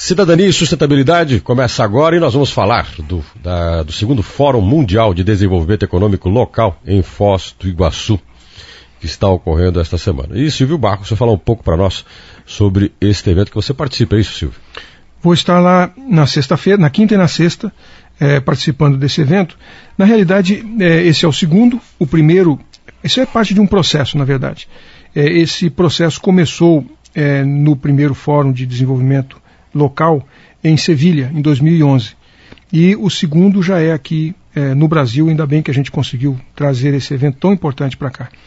Cidadania e Sustentabilidade começa agora e nós vamos falar do segundo Fórum Mundial de Desenvolvimento Econômico Local em Foz do Iguaçu, que está ocorrendo esta semana. E Silvio Barros, você falar um pouco para nós sobre este evento que você participa, é isso, Silvio? Vou estar lá na sexta-feira, na quinta e na sexta, participando desse evento. Na realidade, esse é o segundo, o primeiro, isso é parte de um processo, na verdade. Esse processo começou no primeiro Fórum de Desenvolvimento Local em Sevilha, em 2011. E o segundo já é aqui no Brasil, ainda bem que a gente conseguiu trazer esse evento tão importante para cá.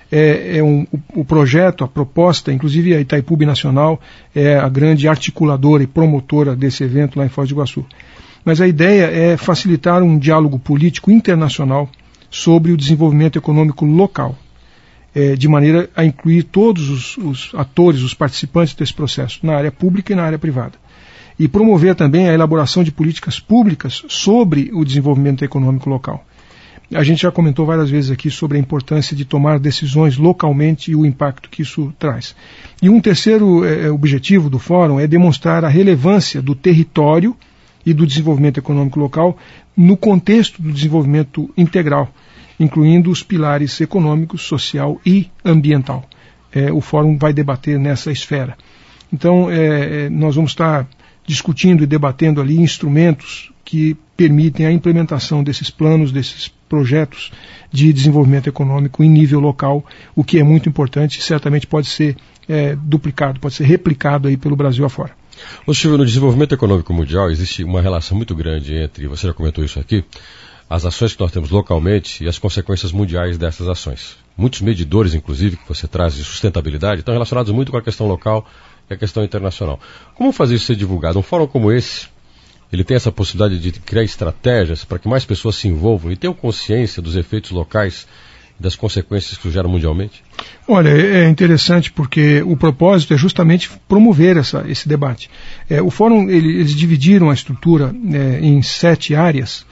O projeto, a proposta, inclusive a Itaipu Binacional é a grande articuladora e promotora desse evento lá em Foz do Iguaçu. Mas a ideia é facilitar um diálogo político internacional sobre o desenvolvimento econômico local, de maneira a incluir todos os atores, os participantes desse processo, na área pública e na área privada. E promover também a elaboração de políticas públicas sobre o desenvolvimento econômico local. A gente já comentou várias vezes aqui sobre a importância de tomar decisões localmente e o impacto que isso traz. E um terceiro objetivo do Fórum é demonstrar a relevância do território e do desenvolvimento econômico local no contexto do desenvolvimento integral, incluindo os pilares econômico, social e ambiental. O Fórum vai debater nessa esfera. Então, nós vamos estar discutindo e debatendo ali instrumentos que permitem a implementação desses planos, desses projetos de desenvolvimento econômico em nível local, o que é muito importante e certamente pode ser duplicado, pode ser replicado aí pelo Brasil afora. Ô Silvio, no desenvolvimento econômico mundial existe uma relação muito grande entre, você já comentou isso aqui, as ações que nós temos localmente e as consequências mundiais dessas ações. Muitos medidores, inclusive, que você traz de sustentabilidade, estão relacionados muito com a questão local e a questão internacional. Como fazer isso ser divulgado? Um fórum como esse, ele tem essa possibilidade de criar estratégias para que mais pessoas se envolvam e tenham consciência dos efeitos locais e das consequências que geram mundialmente? Olha, é interessante porque o propósito é justamente promover esse debate. O fórum, eles dividiram a estrutura em 7 áreas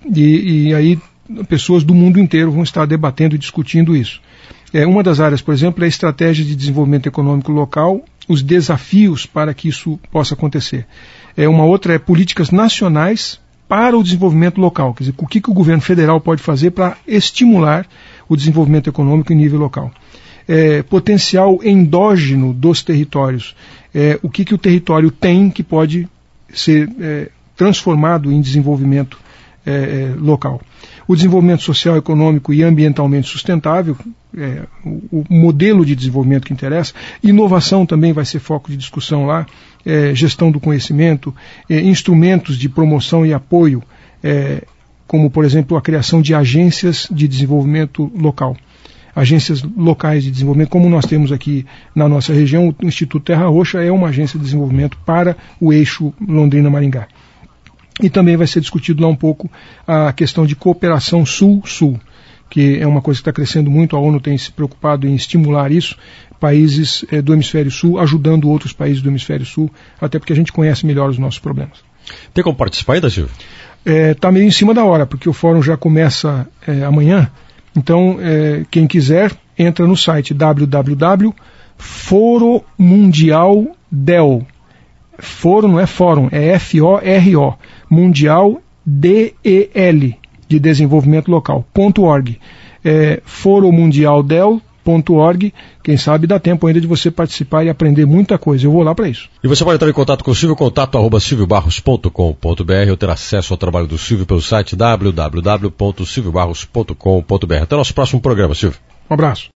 e aí pessoas do mundo inteiro vão estar debatendo e discutindo isso. Uma das áreas, por exemplo, é a estratégia de desenvolvimento econômico local, os desafios para que isso possa acontecer. Uma outra é políticas nacionais para o desenvolvimento local, quer dizer, o que o governo federal pode fazer para estimular o desenvolvimento econômico em nível local. Potencial endógeno dos territórios, o que o território tem que pode ser transformado em desenvolvimento local. O desenvolvimento social, econômico e ambientalmente sustentável, o modelo de desenvolvimento que interessa. Inovação também vai ser foco de discussão lá, gestão do conhecimento, instrumentos de promoção e apoio, como, por exemplo, a criação de agências de desenvolvimento local. Agências locais de desenvolvimento, como nós temos aqui na nossa região, o Instituto Terra Roxa é uma agência de desenvolvimento para o eixo Londrina-Maringá. E também vai ser discutido lá um pouco a questão de cooperação sul-sul, que é uma coisa que está crescendo muito, a ONU tem se preocupado em estimular isso, países do hemisfério sul ajudando outros países do hemisfério sul, até porque a gente conhece melhor os nossos problemas. Tem como participar ainda, Silvio? Está meio em cima da hora, porque o fórum já começa amanhã, então quem quiser entra no site www.foromundialdel. Foro não é fórum, é F-O-R-O, Mundial D-E-L, de desenvolvimento local, .org. Foromundialdel.org, quem sabe dá tempo ainda de você participar e aprender muita coisa, eu vou lá para isso. E você pode entrar em contato com o Silvio, contato@silviobarros.com.br, ou ter acesso ao trabalho do Silvio pelo site www.silviobarros.com.br. Até o nosso próximo programa, Silvio. Um abraço.